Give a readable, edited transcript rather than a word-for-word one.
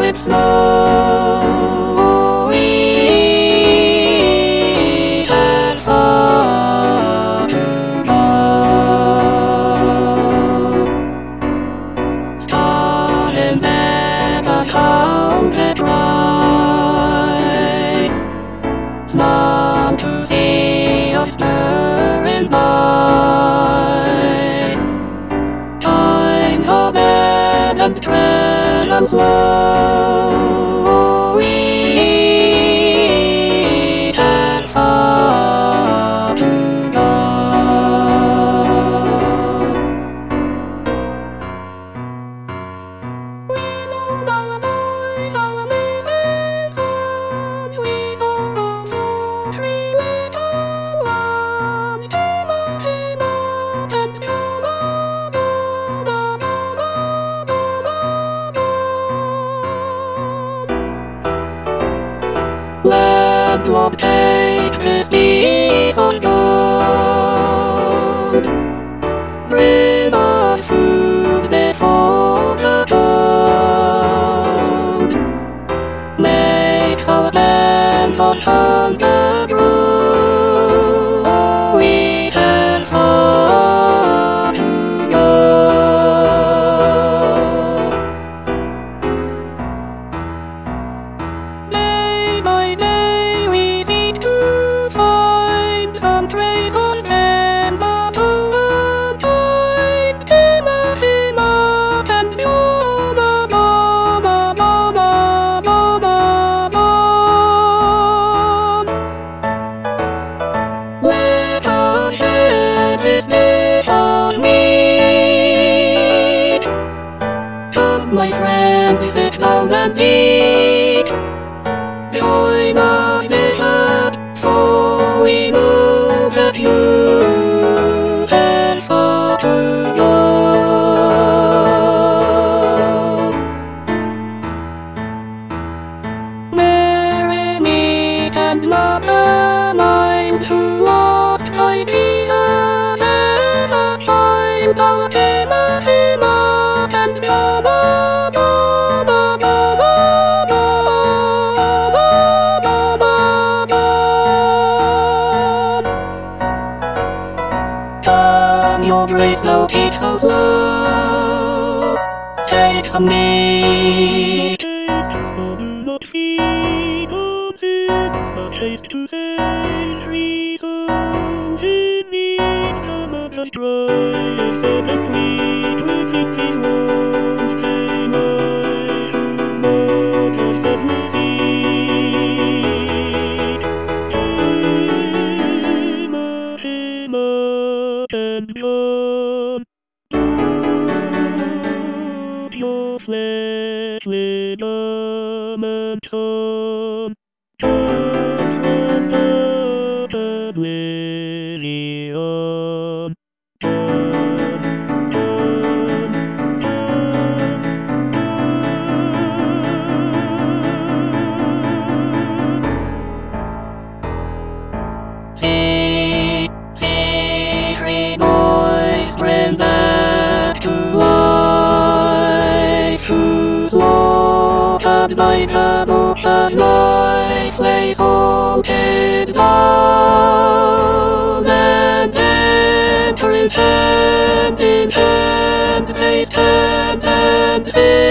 with snowy and far to go. Starting back as haunted ride, none to see us stirring by. Times are bad and tread and slow, and far to go. We know our boys are amazing sons, we saw those old three little ones, came up and Land of take this peace on God. Bring us food before the dawn. Makes our lands on hunger grow. We had far to go. Day by day we seek to find some trace on land, but unkind. Timber, and Yoma, Yoma, Yoma, Yoma, Yoma. Let us share this nation meet. Come, my friends, sit down and eat. Join us, nation, for we know that you have far to go. Merry meet and not a mind to lost by Jesus as a time, our Tima, and Yoma, Yoma, Yoma, Come, your grace now keeps us low. Take some meat. Taste, but do not feed on sin. A taste to save reasons in need. Come and just dry yourself and plead with these ones. Came I should not have said seed. Came and come. Put your flesh with them and some. Just stand up and weary on. See, free boys, bring back to life, whose slaughtered by Taboka's knife lay salted down, and enter in hand, taste hand, and sing.